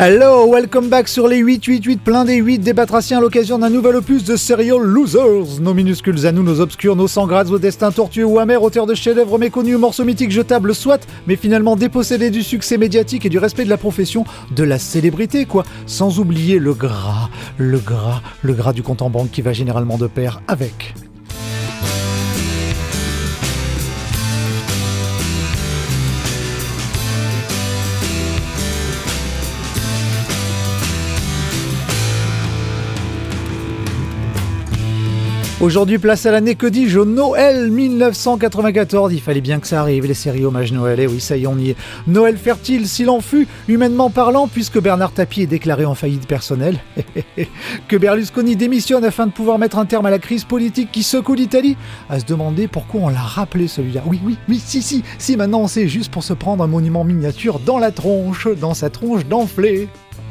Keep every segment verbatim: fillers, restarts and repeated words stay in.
Hello, welcome back sur les huit huit huit, plein des huit des batraciens à l'occasion d'un nouvel opus de Serial Losers. Nos minuscules à nous, nos obscurs, nos sans grades, au destin tortueux ou amer, auteurs de chefs-d'œuvre méconnus, morceaux mythiques jetables, soit, mais finalement dépossédés du succès médiatique et du respect de la profession, de la célébrité, quoi. Sans oublier le gras, le gras, le gras du compte en banque qui va généralement de pair avec. Aujourd'hui, place à l'année, que dis-je, au Noël dix-neuf cent quatre-vingt-quatorze. Il fallait bien que ça arrive, les séries hommage Noël. Et oui, ça y est, on y est. Noël fertile, s'il en fut, humainement parlant, puisque Bernard Tapie est déclaré en faillite personnelle. Que Berlusconi démissionne afin de pouvoir mettre un terme à la crise politique qui secoue l'Italie. À se demander pourquoi on l'a rappelé celui-là. Oui, oui, oui, si, si, si, maintenant on sait, juste pour se prendre un monument miniature dans la tronche, dans sa tronche d'enflé.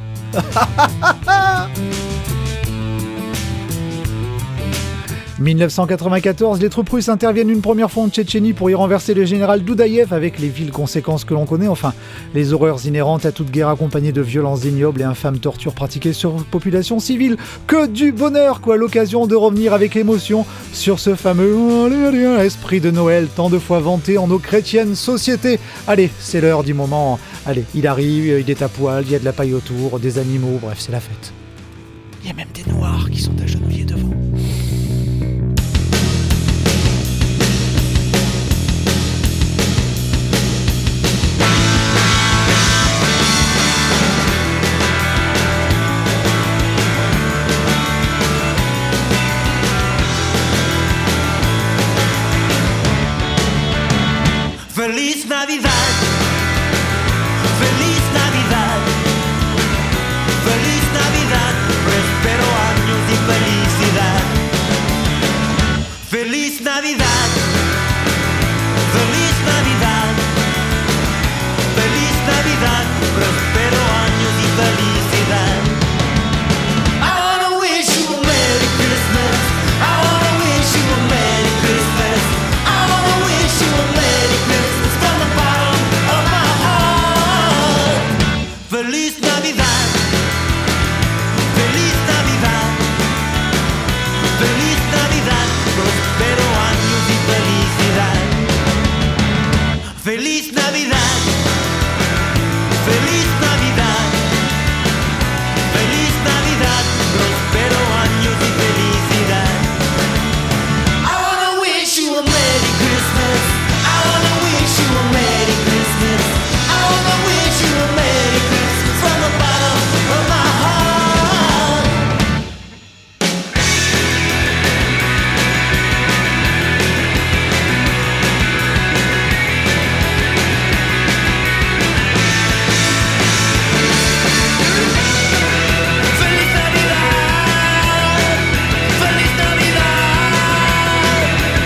dix-neuf cent quatre-vingt-quatorze, les troupes russes interviennent une première fois en Tchétchénie pour y renverser le général Doudaïev avec les viles conséquences que l'on connaît, enfin, les horreurs inhérentes à toute guerre accompagnée de violences ignobles et infâmes tortures pratiquées sur population civile. Que du bonheur, quoi, l'occasion de revenir avec émotion sur ce fameux esprit de Noël tant de fois vanté en nos chrétiennes sociétés. Allez, c'est l'heure du moment. Allez, il arrive, il est à poil, il y a de la paille autour, des animaux, bref, c'est la fête. Il y a même des noirs qui sont agenouillés devant. Feliz Navidad, Feliz Navidad, Feliz Navidad, prospero años y felicidad. Feliz Navidad, Feliz Navidad, Feliz Navidad, prospero años y felicidad. I wanna wish you a Merry Christmas, I wanna wish you a Merry Christmas, I wanna wish you a Merry Christmas from the bottom of my heart. Feliz Navidad, Feliz Navidad, Feliz Navidad, prospero años y felicidad. Feliz Navidad, Feliz Navidad, Feliz Navidad, prospero años y felicidad. I wanna wish you a Merry Christmas, I wanna wish you a Merry Christmas, I wanna wish you a Merry Christmas from the bottom of my heart. Feliz Navidad, Feliz Navidad.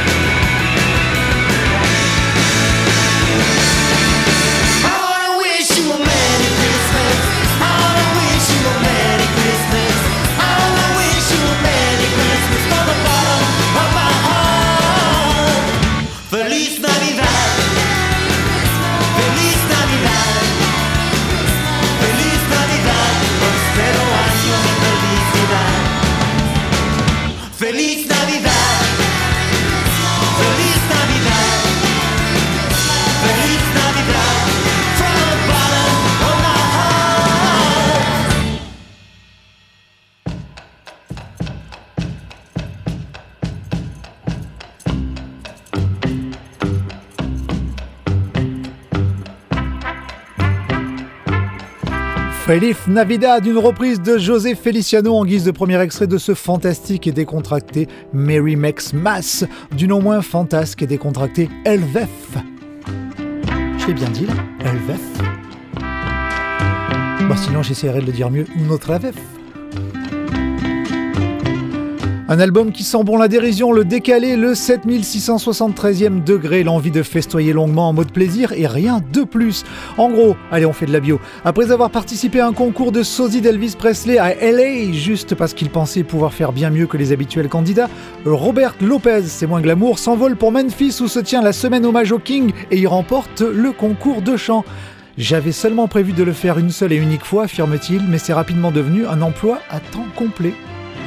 I wanna wish you a Merry Christmas, I wanna wish you a Merry Christmas, I wanna wish you a Merry Christmas from the bottom of my heart. Feliz Navidad, Feliz Navidad, Feliz Navidad, prospero años y felicidad. Feliz Navidad, Feliz Navidad, Feliz Navidad, from the bottom of my heart. Feliz Navidad, une reprise de José Feliciano en guise de premier extrait de ce fantastique et décontracté Merry Xmas, du non moins fantasque et décontracté Elvef. Je l'ai bien dit là, Elvef. Bon, sinon j'essaierai de le dire mieux, notre Elvef. Un album qui sent bon la dérision, le décalé, le sept mille six cent soixante-treizième degré, l'envie de festoyer longuement en mode plaisir et rien de plus. En gros, allez on fait de la bio. Après avoir participé à un concours de sosie d'Elvis Presley à L A, juste parce qu'il pensait pouvoir faire bien mieux que les habituels candidats, Robert Lopez, c'est moins glamour, s'envole pour Memphis où se tient la semaine hommage au King et y remporte le concours de chant. J'avais seulement prévu de le faire une seule et unique fois, affirme-t-il, mais c'est rapidement devenu un emploi à temps complet.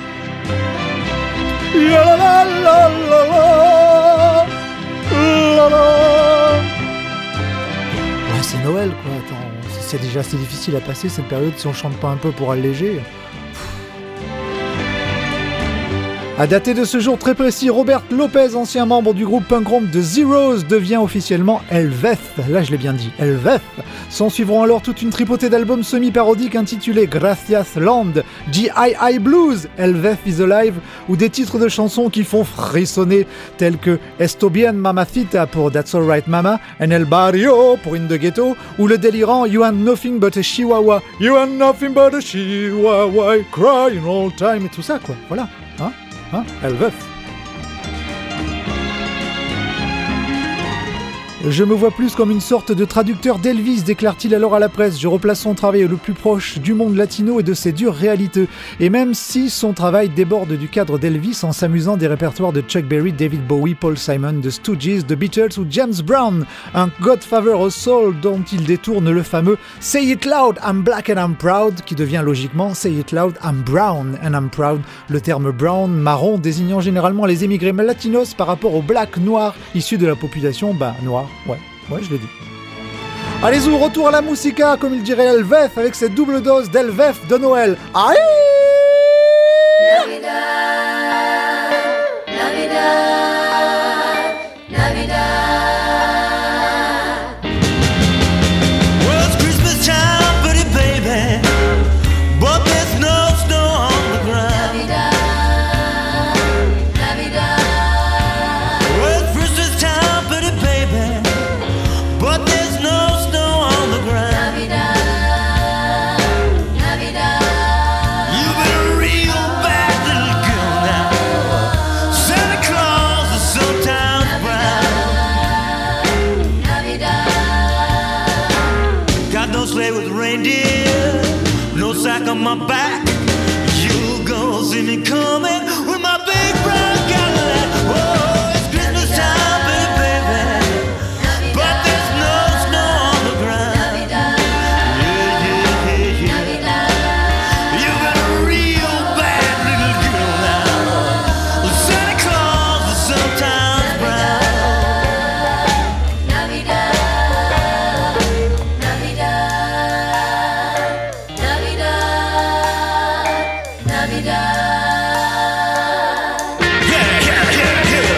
La la la la la la la. Ouais, c'est Noël, quoi. Attends, c'est déjà assez difficile à passer cette période si on chante pas un peu pour alléger. À dater de ce jour très précis, Robert Lopez, ancien membre du groupe punk rock The Zeros, devient officiellement Elveth. Là, je l'ai bien dit, Elveth. S'en suivront alors toute une tripotée d'albums semi-parodiques intitulés Gracias Land, G I I Blues, Elveth is Alive, ou des titres de chansons qui font frissonner, tels que Esto bien mamacita pour That's Alright Mama, En el Barrio pour In the Ghetto, ou le délirant You ain't nothing but a chihuahua, You ain't nothing but a chihuahua, crying all time, et tout ça, quoi. Voilà, hein. Hein, Elveth. Je me vois plus comme une sorte de traducteur d'Elvis, déclare-t-il alors à la presse. Je replace son travail le plus proche du monde latino et de ses dures réalités. Et même si son travail déborde du cadre d'Elvis en s'amusant des répertoires de Chuck Berry, David Bowie, Paul Simon, The Stooges, The Beatles ou James Brown, un Godfather of Soul dont il détourne le fameux Say It Loud, I'm Black and I'm Proud, qui devient logiquement Say It Loud, I'm Brown and I'm Proud. Le terme brown, marron, désignant généralement les émigrés latinos par rapport aux blacks noirs, issus de la population bah, noire. Ouais, ouais, je l'ai dit. Allez-y, retour à la musica, comme il dirait Elveth, avec cette double dose d'Elveth de Noël. Aïe! Navidad, Navidad, Navidad. Well, it's Christmas time, pretty baby, but there's no snow on the ground. Navidad, Navidad. Well, it's Christmas time, pretty baby, but there's no snow on the ground. Navidad, Navidad. You've been a real bad little girl now. Santa Claus is sometimes brown. Navidad. Got no sleigh with reindeer, no sack on my back. You gonna see me coming with my big brown Cadillac. Oh, it's Christmas time, baby, baby, but there's no snow on the ground. Yeah, yeah, yeah, yeah. You've been a real bad little girl now. Santa Claus is sometimes brown. Navidad, Navidad, Navidad, Navidad. Yeah, yeah, yeah, yeah.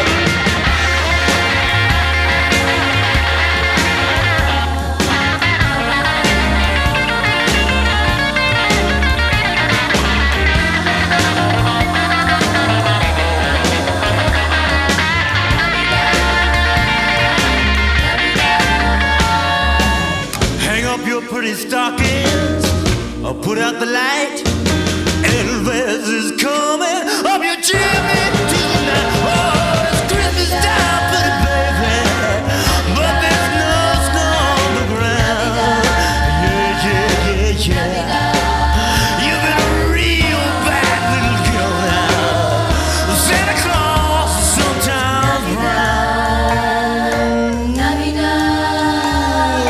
Hang up your pretty stockings, or put out the light. Elvis is coming up your chimney tonight. Oh, it's Christmas time, pretty baby, but there's no snow on the ground. Yeah, yeah, yeah, yeah. You've been a real bad little girl now. Santa Claus is sometimes round. Navidad,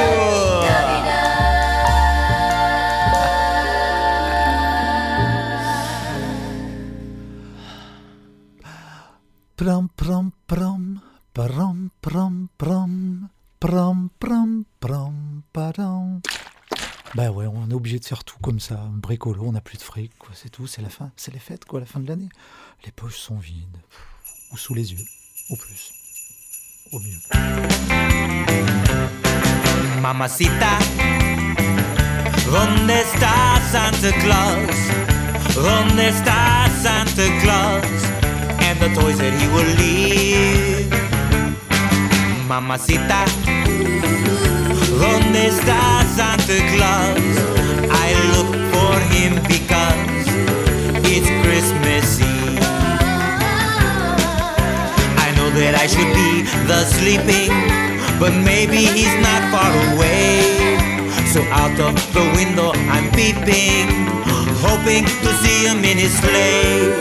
Pram pram pram, pram pram pram, pram pram pram, padam. Bah ouais, on est obligé de faire tout comme ça, bricolo, on n'a plus de fric, quoi, c'est tout, c'est la fin, c'est les fêtes, quoi, la fin de l'année. Les poches sont vides, ou sous les yeux, au plus, au mieux. Mamacita, ¿dónde está Santa Claus? ¿Dónde está Santa Claus? And the toys that he will leave. Mamacita, ¿dónde está Santa Claus? I look for him because it's Christmas Eve. I know that I should be the sleeping, but maybe he's not far away. So out of the window I'm peeping, hoping to see him in his sleigh.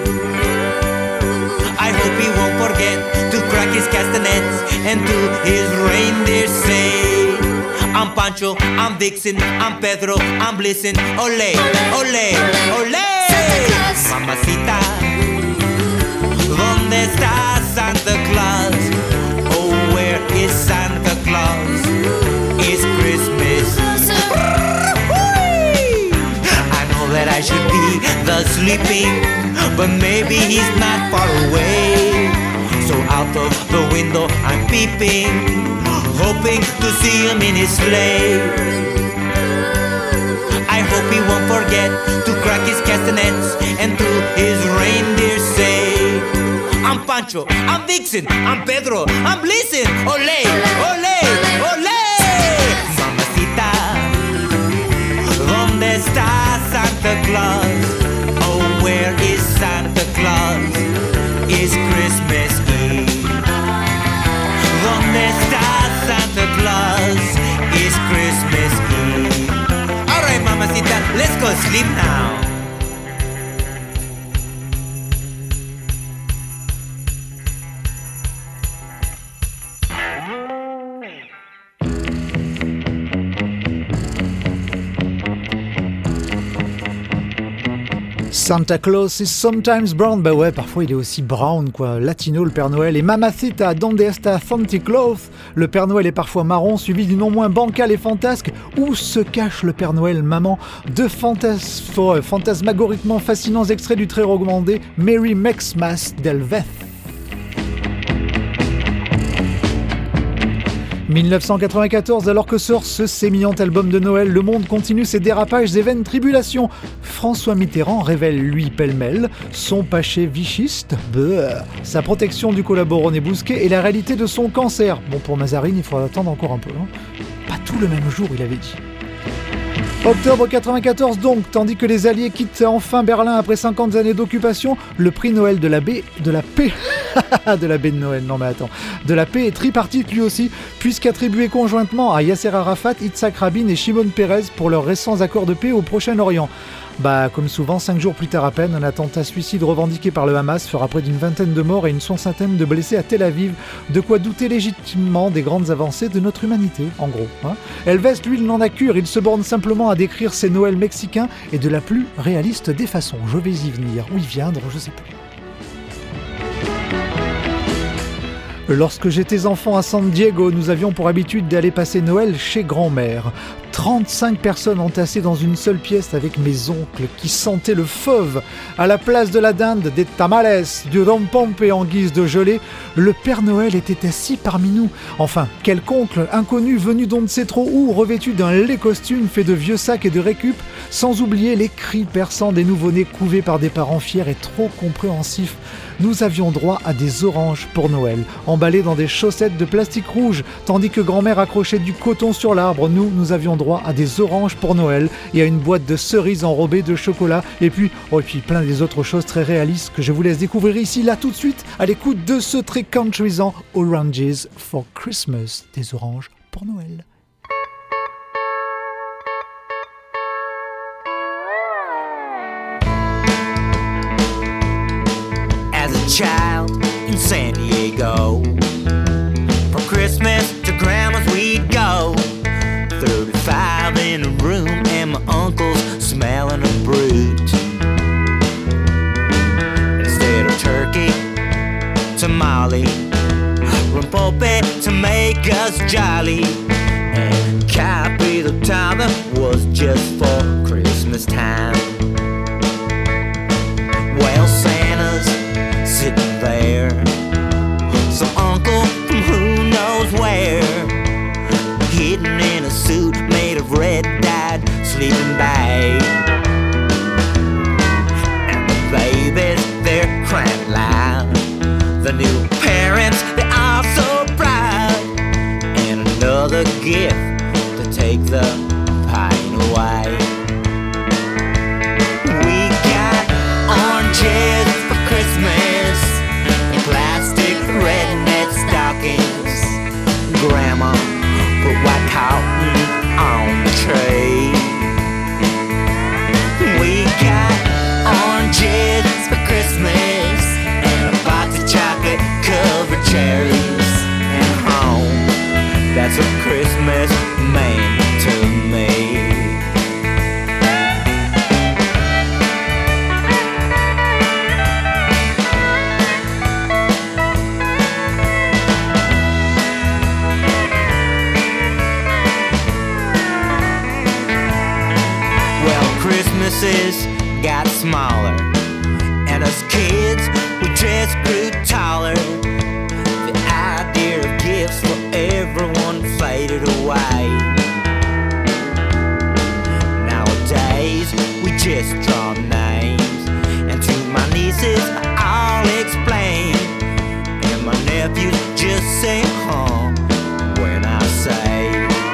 I hope he won't forget to crack his castanets and to his reindeer say, I'm I'm Pancho, I'm Vixen, I'm Pedro, I'm Blitzen. Ole, ole, ole. Mamacita, ¿dónde está Santa Claus? Oh, where is Santa Claus? It's Christmas. I know that I should be the sleeping, but maybe he's not far away. So out of the window I'm peeping, hoping to see him in his sleigh. I hope he won't forget to crack his castanets and to his reindeer say, I'm Pancho, I'm Vixen, I'm Pedro, I'm Blitzen. Ole, ole, ole. Mamacita, ¿dónde está Santa Claus? Oh, where is Santa Claus? It's Christmas Eve. ¿Dónde está Santa Claus? It's Christmas Eve. Alright, mamacita, let's go sleep now. Santa Claus is sometimes brown. Bah ouais, parfois il est aussi brown, quoi. Latino, le Père Noël. Et Mamacita, donde está Santa Claus? Le Père Noël est parfois marron, suivi du non moins bancal et fantasque. Où se cache le Père Noël, maman? Deux fantas- fantasmagoriquement fascinants extraits du très recommandé Merry Xmas d'Elveth. dix-neuf cent quatre-vingt-quatorze, alors que sort ce sémillant album de Noël, le monde continue ses dérapages et vaines tribulations. François Mitterrand révèle, lui, pêle-mêle, son paché vichiste, bleu, sa protection du collaborateur bousquet et la réalité de son cancer. Bon, pour Mazarine, il faudra attendre encore un peu. Hein. Pas tout le même jour, il avait dit. Octobre quatre-vingt-quatorze donc, tandis que les Alliés quittent enfin Berlin après cinquante années d'occupation, le prix Noël de la baie, de la paix, de la baie de Noël, non mais attends, de la paix est tripartite lui aussi, puisqu'attribué conjointement à Yasser Arafat, Yitzhak Rabin et Shimon Peres pour leurs récents accords de paix au Proche-Orient. Bah, comme souvent, cinq jours plus tard à peine, un attentat suicide revendiqué par le Hamas fera près d'une vingtaine de morts et une soixantaine de blessés à Tel Aviv. De quoi douter légitimement des grandes avancées de notre humanité, en gros. Hein. Elveth, lui, il n'en a cure, il se borne simplement à décrire ses Noëls mexicains et de la plus réaliste des façons. Je vais y venir, ou y viendre, je sais plus. Lorsque j'étais enfant à San Diego, nous avions pour habitude d'aller passer Noël chez grand-mère. trente-cinq personnes entassées dans une seule pièce avec mes oncles qui sentaient le fauve. À la place de la dinde, des tamales, du rompompe en guise de gelée, le Père Noël était assis parmi nous. Enfin, quelque oncle inconnu venu d'on ne sait trop où, revêtu d'un laid costume fait de vieux sacs et de récup, sans oublier les cris perçants des nouveau-nés couvés par des parents fiers et trop compréhensifs. Nous avions droit à des oranges pour Noël, emballées dans des chaussettes de plastique rouge, tandis que grand-mère accrochait du coton sur l'arbre. Nous, nous avions droit à des oranges pour Noël et à une boîte de cerises enrobées de chocolat, et puis, oh, et puis plein des autres choses très réalistes que je vous laisse découvrir ici, là, tout de suite, à l'écoute de ce très countrysant Oranges for Christmas, des oranges pour Noël. Child in San Diego, for Christmas to grandma's we'd go. Thirty-five in a room and my uncle's smelling a brute. Instead of turkey, tamale, rompope to make us jolly, and Capri the time that was just for Christmas time. Well, Santa's sitting there, some uncle from who knows where, hidden in a suit made of red dyed sleeping bag. And the babies, they're crying loud, the new parents, they are so proud, and another gift to take the pain away. We got oranges for Christmas, plastic redneck stockings. Grandma put white cotton on the tray. We got oranges for Christmas and a box of chocolate covered cherries. And home, that's a Christmas man smaller, and us kids, we just grew taller. The idea of gifts for everyone faded away. Nowadays, we just draw names, and to my nieces I'll explain, and my nephews just say huh when I say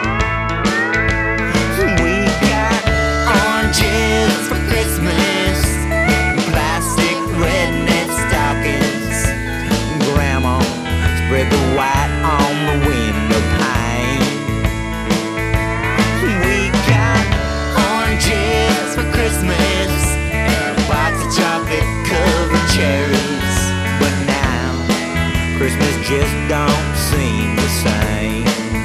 we got oranges for Christmas, plastic redneck stockings. Grandma spread the white on the window pane. We got oranges for Christmas and a box of chocolate covered cherries. But now Christmas just don't seem the same.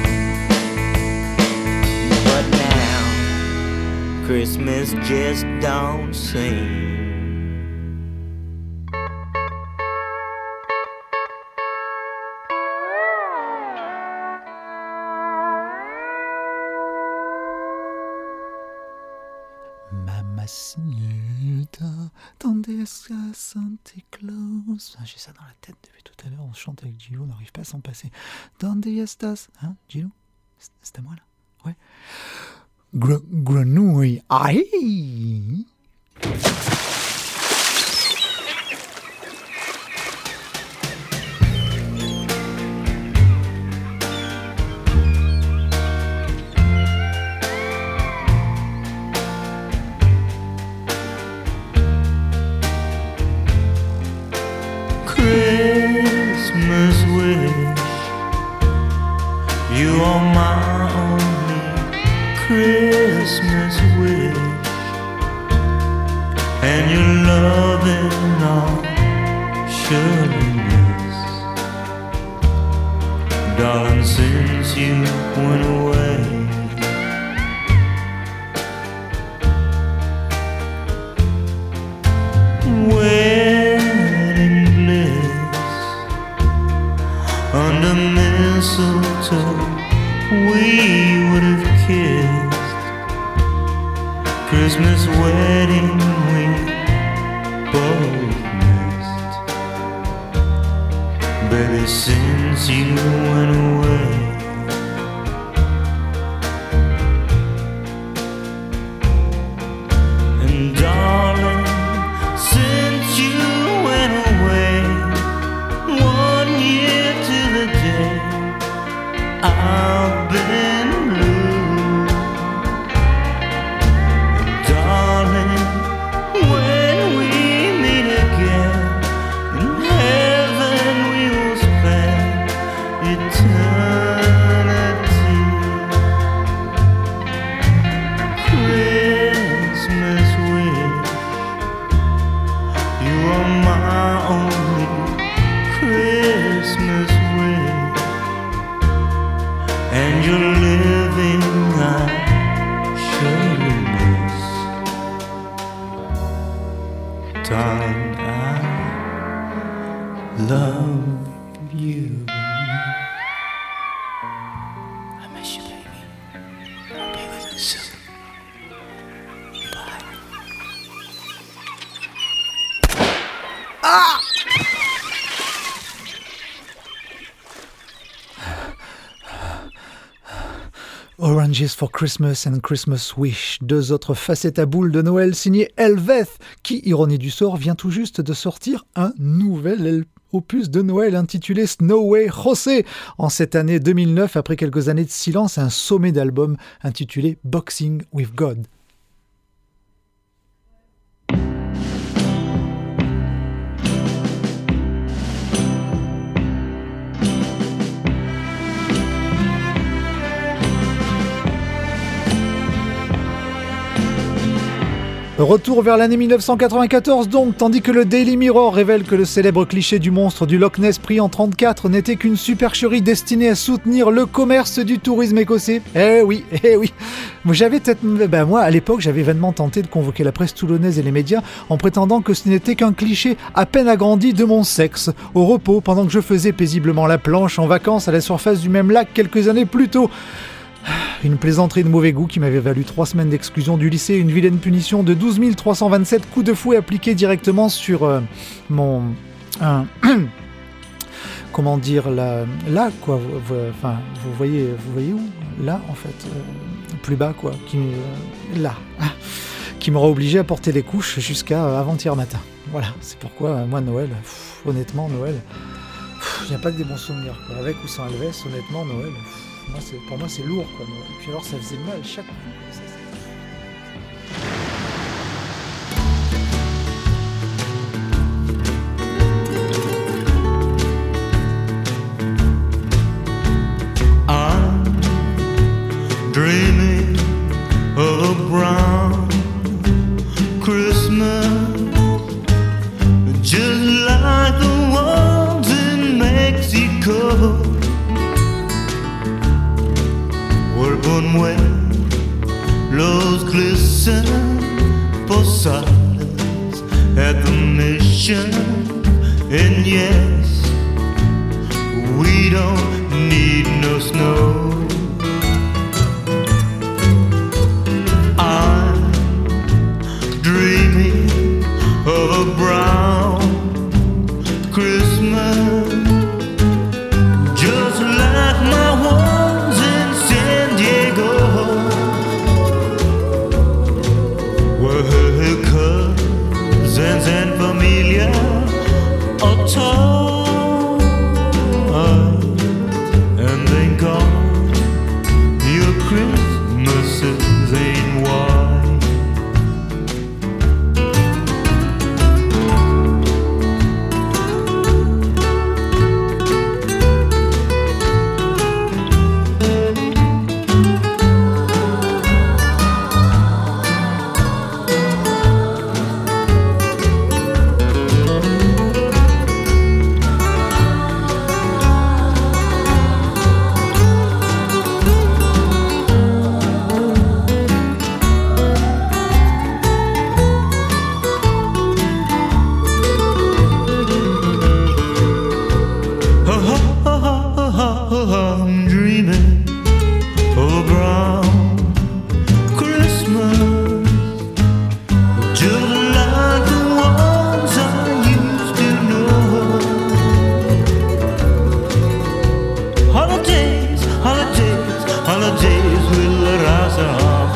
But now Christmas just don't seem. Mamacita, donde está Santa Claus? Ah, j'ai ça dans la tête depuis tout à l'heure, on chante avec Gillo, on n'arrive pas à s'en passer. Donde estás? Hein, Gillo? C'était moi là? Ouais. Gre- grenouille. Aïe! Christmas wish, you are my only Christmas wish, and your loving all surely miss. Darling, since you went away, wedding bliss under mistletoe, we would have kissed. Christmas wedding we both missed. Baby, since you went away, and darling, since you went away, one year to the day I've been blue. And darling, when we meet again in heaven, we will spend eternity. Christmas wish, you are my only Christmas wish, and you're living I surely miss. Darling, I love you. I miss you, baby. I'll be with you soon. Bye. Oranges for Christmas and Christmas Wish, deux autres facettes à boules de Noël signées Elveth, qui, ironie du sort, vient tout juste de sortir un nouvel opus de Noël intitulé Snow Way José. En cette année deux mille neuf, après quelques années de silence, un sommet d'album intitulé Boxing with God. Retour vers l'année dix-neuf cent quatre-vingt-quatorze donc, tandis que le Daily Mirror révèle que le célèbre cliché du monstre du Loch Ness pris en trente-quatre n'était qu'une supercherie destinée à soutenir le commerce du tourisme écossais. Eh oui, eh oui. J'avais peut-être, ben moi à l'époque j'avais vainement tenté de convoquer la presse toulonnaise et les médias en prétendant que ce n'était qu'un cliché à peine agrandi de mon sexe, au repos pendant que je faisais paisiblement la planche en vacances à la surface du même lac quelques années plus tôt. Une plaisanterie de mauvais goût qui m'avait valu trois semaines d'exclusion du lycée, une vilaine punition de douze mille trois cent vingt-sept coups de fouet appliqués directement sur euh, mon... Euh, comment dire, là, là quoi, vous, vous, enfin, vous voyez, vous voyez où ? Là, en fait, euh, plus bas, quoi, qui, euh, là, ah, qui m'aura obligé à porter les couches jusqu'à euh, avant-hier matin. Voilà, c'est pourquoi, euh, moi, Noël, pff, honnêtement, Noël, il n'y a pas que des bons souvenirs, quoi. Avec ou sans Alves, honnêtement, Noël, pff, moi, c'est, pour moi, c'est lourd, quoi, Noël. Puis alors, ça faisait mal chaque coup, ça, ça... Dreaming of a brown Christmas, just like the ones in Mexico. Vuelven when los glisten posadas at the mission, and yes, we don't need no snow. Dreaming of a brown Christmas, just like my ones in San Diego, where her cousins and familia are tall, and thank God your Christmases ain't white. I'm dreaming of a brown Christmas, just like the ones I used to know. Holidays, holidays, holidays with the raza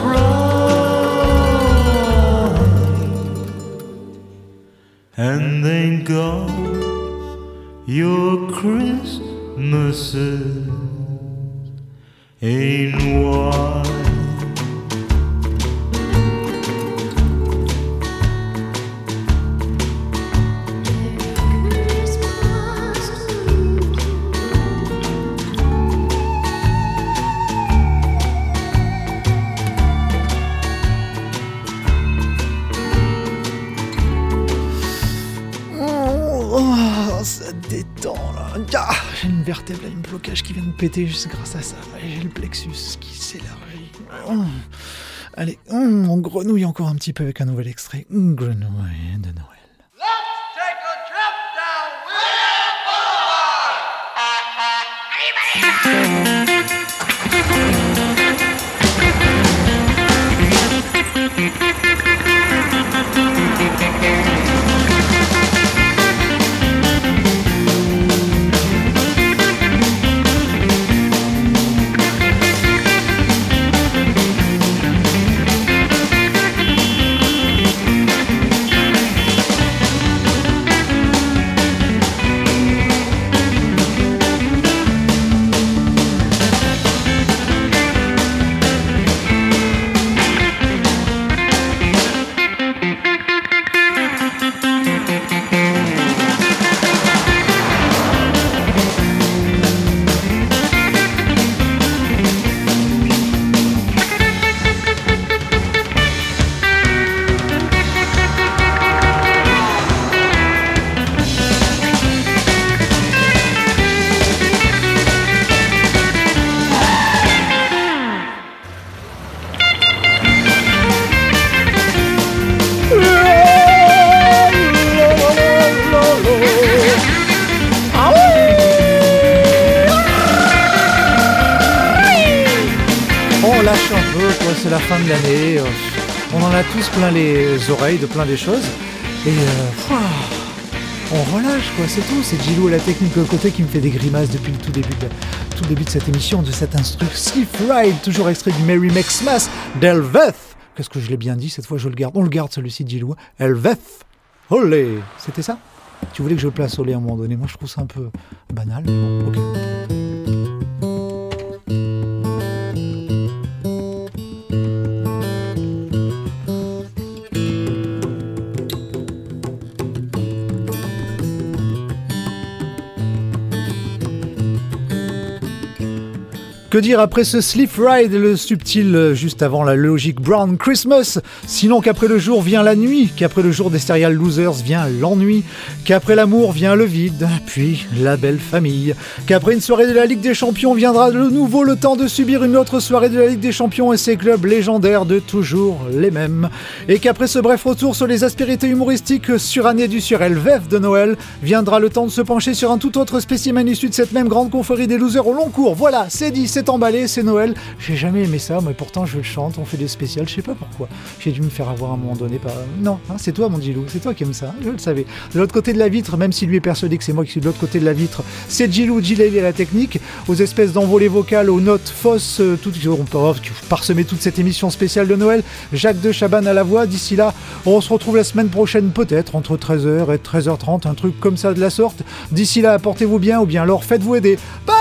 bright, and thank God your Christmases ain't white. Ah, j'ai une vertèbre, là, un blocage qui vient de péter juste grâce à ça. J'ai le plexus qui s'élargit. Mmh. Allez, mmh, on grenouille encore un petit peu avec un nouvel extrait. Mmh, grenouille de Noël. Let's take a trip down c'est la fin de l'année. On en a tous plein les oreilles de plein des choses. Et euh, on relâche, quoi, c'est tout. C'est Gilou à la technique de côté qui me fait des grimaces depuis le tout début de, tout début de cette émission, de cette instru. Sleep Ride, toujours extrait du Merry Xmas d'Elveth. Qu'est-ce que je l'ai bien dit, cette fois je le garde. On le garde celui-ci de Gilou. Elveth. Olé. C'était ça ? Tu voulais que je le place olé à un moment donné. Moi je trouve ça un peu banal. Bon, ok. Que dire après ce Sleep Ride, le subtil juste avant la logique Brown Christmas, sinon qu'après le jour vient la nuit, qu'après le jour des Serial Losers vient l'ennui, qu'après l'amour vient le vide, puis la belle famille, qu'après une soirée de la Ligue des Champions viendra de nouveau le temps de subir une autre soirée de la Ligue des Champions et ses clubs légendaires de toujours les mêmes, et qu'après ce bref retour sur les aspérités humoristiques surannées du Elveth de Noël, viendra le temps de se pencher sur un tout autre spécimen issu de cette même grande confrérie des losers au long cours. Voilà, c'est dit, c'est emballé, c'est Noël. J'ai jamais aimé ça, mais pourtant je le chante, on fait des spéciales, je sais pas pourquoi. J'ai dû me faire avoir à un moment donné par... Non, hein, c'est toi mon Gilou, c'est toi qui aimes ça, je le savais. De l'autre côté de la vitre, même si lui est persuadé que c'est moi qui suis de l'autre côté de la vitre, c'est Gilou, Gilles à la technique, aux espèces d'envolées vocales, aux notes fausses, euh, tout, on peut parsemer toute cette émission spéciale de Noël. Jacques de Chabannes à la voix. D'ici là, on se retrouve la semaine prochaine peut-être, entre treize heures et treize heures trente, un truc comme ça de la sorte. D'ici là, portez-vous bien ou bien alors faites-vous aider. Bye.